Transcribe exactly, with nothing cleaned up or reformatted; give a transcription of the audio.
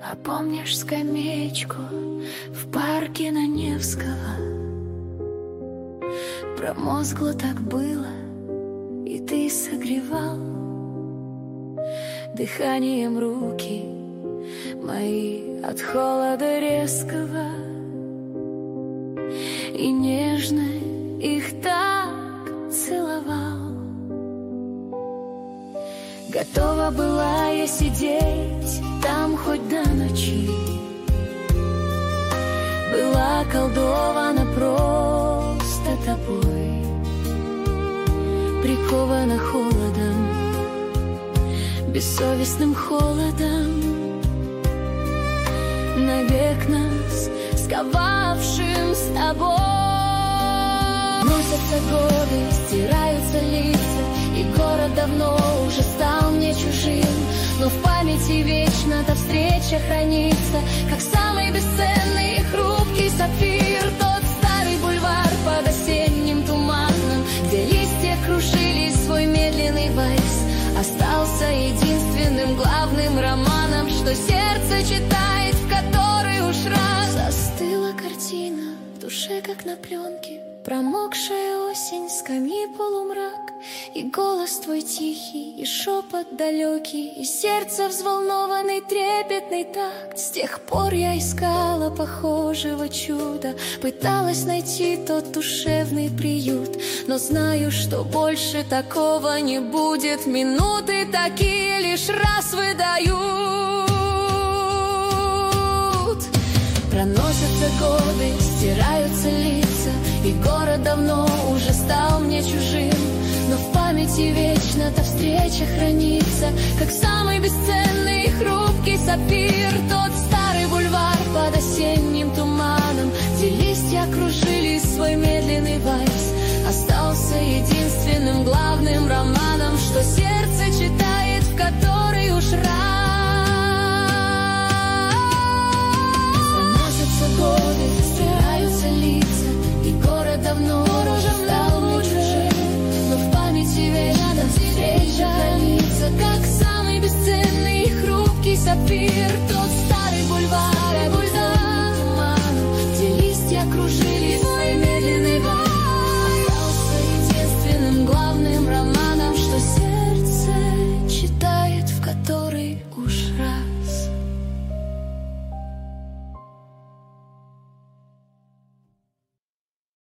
А помнишь скамеечку в парке на Невского? Промозгло так было, и ты согревал дыханием руки мои от холода резкого, и нежно их так целовал. Готова была я сидеть там хоть до ночи, была колдована просто тобой, прикована холодом, бессовестным холодом, навек нас сковавшим с тобой. Носятся годы, стираются лица, и город давно уже стал мне чужим, но в памяти вечно та встреча хранится, как самый бесценный и хрупкий сапфир. Тот старый бульвар под осенним туманом, где листья кружили свой медленный вальс, остался единственным главным романом, что сердце читает, в который уж раз. Застыла картина в душе, как на пленке, промокшая осень, скамьи полумрак, и голос твой тихий, и шепот далекий, и сердце взволнованный трепетный такт. С тех пор я искала похожего чуда, пыталась найти тот душевный приют, но знаю, что больше такого не будет. Минуты такие лишь раз выдают. Проносятся годы, стираются лица, и город давно уже стал мне чужим, но в памяти вечно та встреча хранится, как самый бесценный и хрупкий сапфир. Тот старый бульвар под осенним туманом, где листья кружили свой медленный вальс, остался единственным главным романом, что сердце читает, в который уж раз. Годы, стираются лица, и город давно уже стал мне чужим, но в памяти вечно встреча хранится, как самый бесценный и хрупкий сапфир. Тот